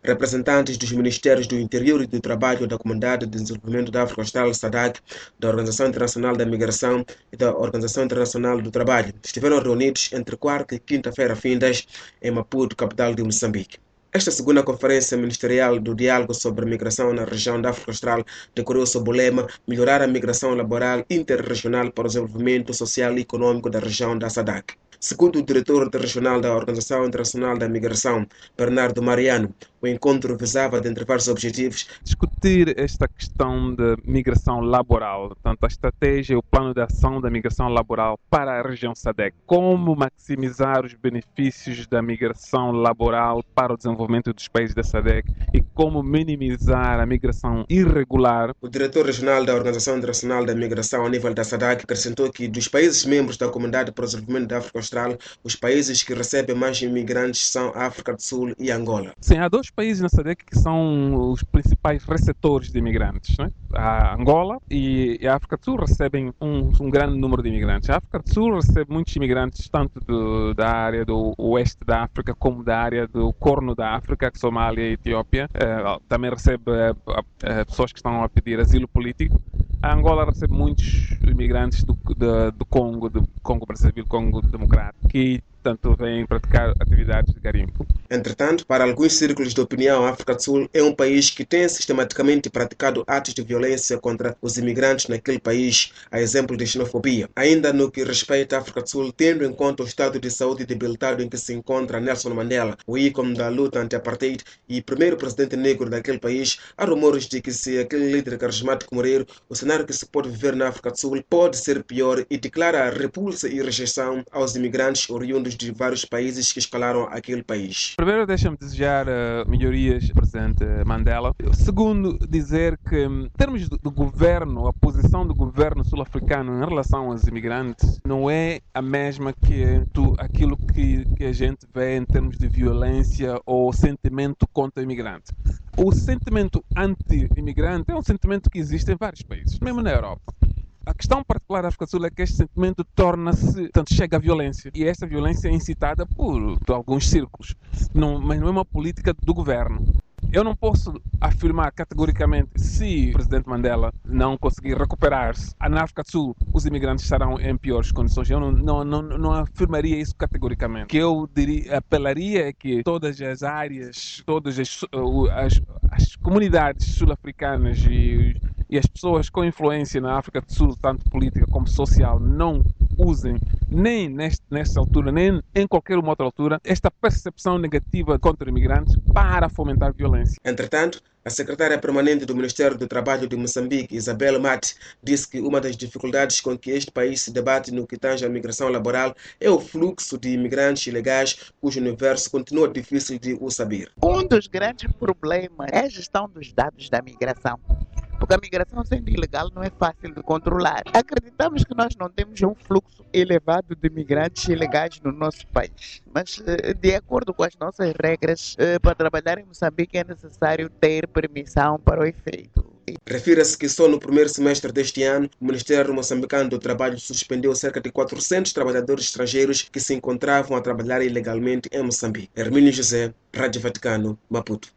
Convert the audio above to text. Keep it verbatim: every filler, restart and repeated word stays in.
Representantes dos Ministérios do Interior e do Trabalho da Comunidade de Desenvolvimento da África Austral, SADC, da Organização Internacional da Migração e da Organização Internacional do Trabalho estiveram reunidos entre quarta e quinta-feira findas em Maputo, capital de Moçambique. Esta segunda conferência ministerial do diálogo sobre migração na região da África Austral decorreu sob o lema Melhorar a migração laboral interregional para o desenvolvimento social e econômico da região da SADC. Segundo o diretor internacional da Organização Internacional da Migração, Bernardo Mariano, o encontro visava, dentre vários objetivos, discutir esta questão de migração laboral, portanto, a estratégia e o plano de ação da migração laboral para a região SADC. Como maximizar os benefícios da migração laboral para o desenvolvimento dos países da SADC e como minimizar a migração irregular. O diretor regional da Organização Internacional da Migração a nível da SADC acrescentou que dos países membros da Comunidade para o Desenvolvimento da África Austral, os países que recebem mais imigrantes são a África do Sul e Angola. Sim, há dois países na SADC que são os principais receptores de imigrantes, né? A Angola e a África do Sul recebem um, um grande número de imigrantes. A África do Sul recebe muitos imigrantes tanto do, da área do oeste da África como da área do Corno da África, Somália e Etiópia. Uh, também recebe uh, uh, pessoas que estão a pedir asilo político. A Angola recebe muitos imigrantes do, do, do Congo, do Congo Brazzaville, Congo Democrático, que tanto vêm praticar atividades de garimpo. Entretanto, para alguns círculos de opinião, a África do Sul é um país que tem sistematicamente praticado atos de violência contra os imigrantes naquele país, a exemplo de xenofobia. Ainda no que respeita à África do Sul, tendo em conta o estado de saúde debilitado em que se encontra Nelson Mandela, o ícone da luta anti-apartheid e primeiro presidente negro daquele país, há rumores de que se aquele líder carismático morrer, o cenário que se pode viver na África do Sul pode ser pior e declara repulsa e rejeição aos imigrantes oriundos de vários países que escalaram aquele país. Primeiro, deixa-me desejar uh, melhorias ao presidente Mandela. Segundo, dizer que, em termos de, de governo, a posição do governo sul-africano em relação aos imigrantes não é a mesma que tu, aquilo que, que a gente vê em termos de violência ou sentimento contra o imigrante. O sentimento anti-imigrante é um sentimento que existe em vários países, mesmo na Europa. A questão particular da África do Sul é que este sentimento torna-se, portanto, chega à violência. E essa violência é incitada por, por alguns círculos, não, mas não é uma política do governo. Eu não posso afirmar categoricamente se o presidente Mandela não conseguir recuperar-se, na África do Sul os imigrantes estarão em piores condições. Eu não, não, não, não afirmaria isso categoricamente. O que eu diria, apelaria é que todas as áreas, todas as, as, as comunidades sul-africanas e, e as pessoas com influência na África do Sul, tanto política como social, não usem, nem neste, nesta altura, nem em qualquer uma outra altura, esta percepção negativa contra imigrantes para fomentar violência. Entretanto, a secretária permanente do Ministério do Trabalho de Moçambique, Isabel Mate, disse que uma das dificuldades com que este país se debate no que tange à migração laboral é o fluxo de imigrantes ilegais, cujo universo continua difícil de o saber. Um dos grandes problemas é a gestão dos dados da migração. Porque a migração sendo ilegal não é fácil de controlar. Acreditamos que nós não temos um fluxo elevado de migrantes ilegais no nosso país. Mas, de acordo com as nossas regras, para trabalhar em Moçambique é necessário ter permissão para o efeito. Refira-se que só no primeiro semestre deste ano, o Ministério Moçambicano do Trabalho suspendeu cerca de quatrocentos trabalhadores estrangeiros que se encontravam a trabalhar ilegalmente em Moçambique. Hermínio José, Rádio Vaticano, Maputo.